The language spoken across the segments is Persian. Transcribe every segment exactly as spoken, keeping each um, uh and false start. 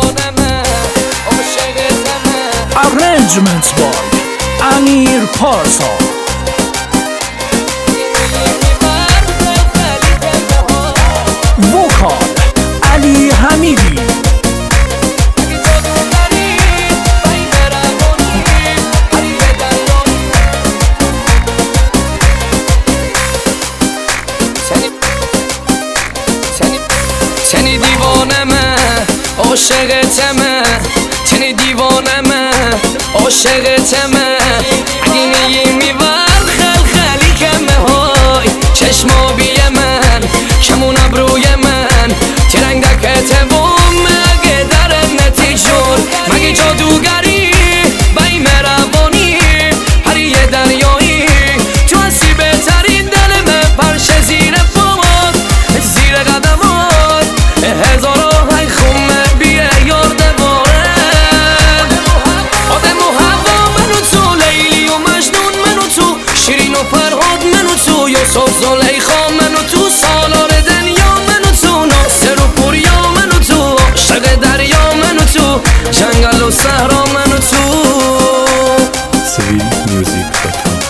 Arrangements by Amir Parsa. Vocal Ali Hamidi. تنی دیوانمه عاشقتمه تنی دیوانمه عاشقتمه اگه میگی میبر خل خلی کمه های چشمابی من کمون ابروی من ترنگ دکته بوم مگه در نتیجون مگه جادوگری بای مروانی هر یه دریایی تو هستی بهترین دلمه پرشه زیر پامات زیر قدمات هزارا های خمه بیه یار دواره آدم و هوا منو تو لیلی و مجنون منو تو شیرین و فرهاد منو تو یوسف زلیخا منو تو سالار دنیا منو تو ناصر و پوریا منو تو عاشق دریا منو تو جنگل و صحرا منو تو سویل میوزیک دات کام.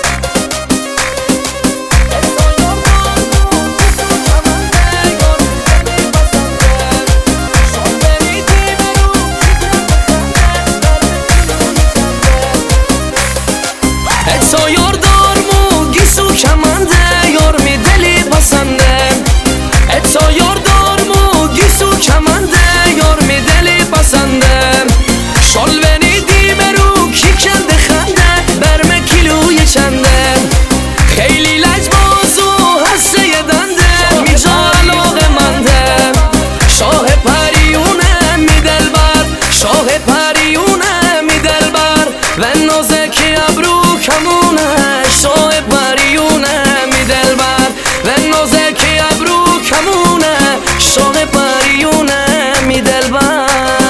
اتا یار دارمو گیسو کمنده یار می دلی پسنده اتا یار دارمو گیسو کمنده یار می دلی پسنده شال ونیدی برو کی کنده خنده برم کیلوی چنده خیلی لجباز و هسته یه دنده می جا علاقه منده شاه پریونه می دلبر شاه پریونه می دلبر و نازکی ابرو کمونه شاه پریونه می دلبر و نازکی ابرو کمونه شاه پریونه می دلبر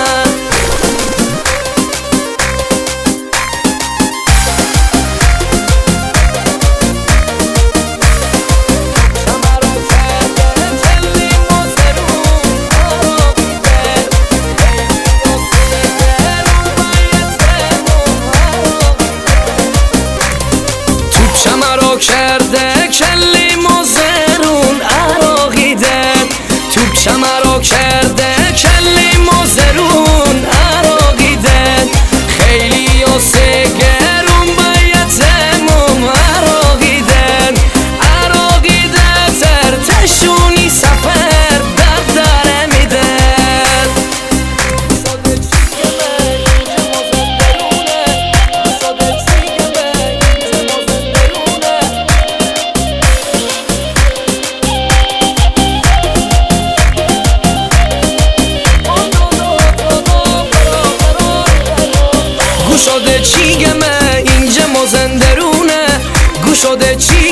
شمرا کرده کلی مزرون عراقیده توپ شمرا کرده کلی مزرون عراقیده خیلی و سگرون بایتمون عراقیده عراقیده ترتشونی سفر در داره میده گوشاده چیگمه اینجا مازندرونه گوشاده چی